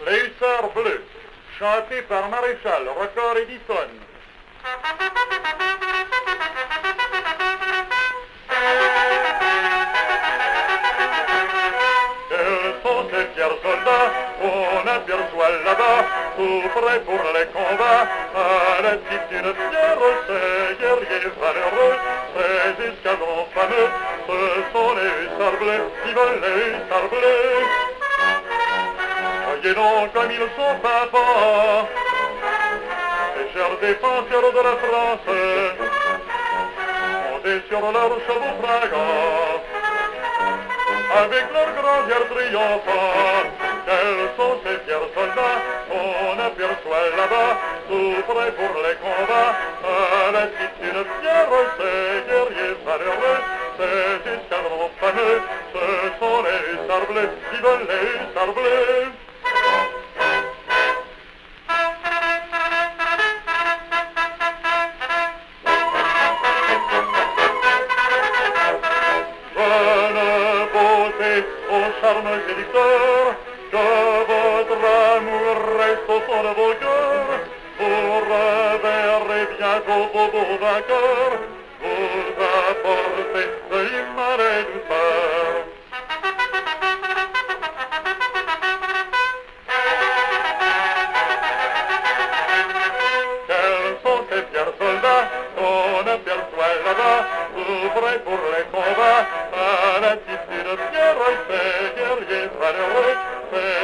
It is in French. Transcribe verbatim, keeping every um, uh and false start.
Les hussards bleus, chantés par Maréchal, Record Edison. Quels sont ces fiers soldats qu'on aperçoit là-bas, tout prêts pour les combats, à la tête d'une fière, ces guerriers valeureux, ces escadrons fameux, ce sont les hussards bleus, qui veulent les hussards bleus. Voyez donc comme ils sont papa, les chers défenseurs de la France, montés sur leurs chevaux fragants, avec leurs grands airs triomphants. Quels sont ces fiers soldats qu'on aperçoit là-bas, tout prêts pour les combats, à la tête d'une fière, ces guerriers valeureux, ces escadrons fameux, ce sont les hussards bleus, qui veulent les hussards bleus. Aux charmes séducteurs, que votre amour reste au fond de vos cœurs, vous reverrez bientôt vos beaux vainqueurs, vous apportez de l'immense douceur. Quels sont ces fiers soldats qu'on aperçoit là-bas, tout prêts pour les combats, à la tête d'une fière, ces guerriers valeureux, ces